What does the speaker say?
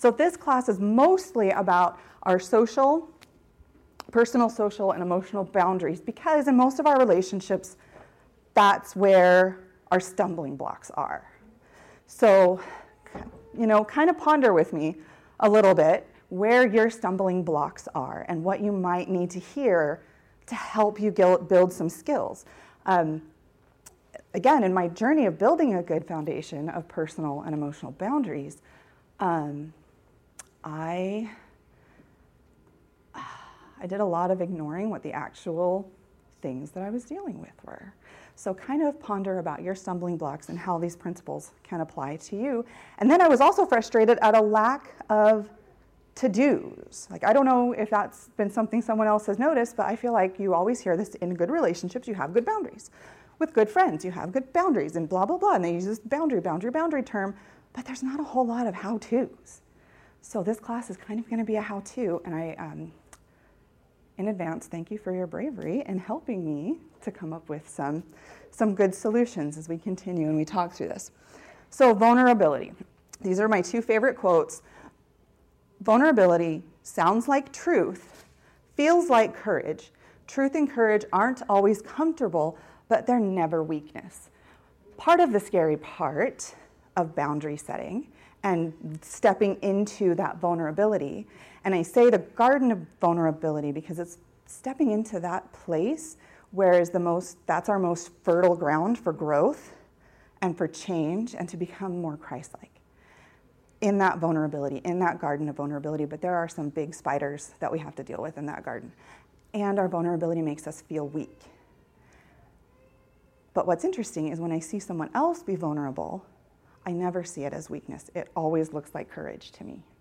So this class is mostly about our personal, social, and emotional boundaries, because in most of our relationships, that's where our stumbling blocks are. So, kind of ponder with me a little bit where your stumbling blocks are and what you might need to hear to help you build some skills. Again, in my journey of building a good foundation of personal and emotional boundaries, I did a lot of ignoring what the actual things that I was dealing with were. So kind of ponder about your stumbling blocks and how these principles can apply to you. And then I was also frustrated at a lack of to-dos. Like, I don't know if that's been something someone else has noticed, but I feel like you always hear this in good relationships, you have good boundaries. With good friends, you have good boundaries and blah, blah, blah. And they use this boundary term, but there's not a whole lot of how-tos. So this class is kind of going to be a how-to, and I, in advance, thank you for your bravery in helping me to come up with some good solutions as we continue and we talk through this. So vulnerability. These are my two favorite quotes. Vulnerability sounds like truth, feels like courage. Truth and courage aren't always comfortable, but they're never weakness. Part of the scary part of boundary setting and stepping into that vulnerability, and I say the garden of vulnerability because it's stepping into that place where is that's our most fertile ground for growth and for change and to become more Christ-like. In that vulnerability, in that garden of vulnerability, but there are some big spiders that we have to deal with in that garden. And our vulnerability makes us feel weak. But what's interesting is when I see someone else be vulnerable, I never see it as weakness. It always looks like courage to me.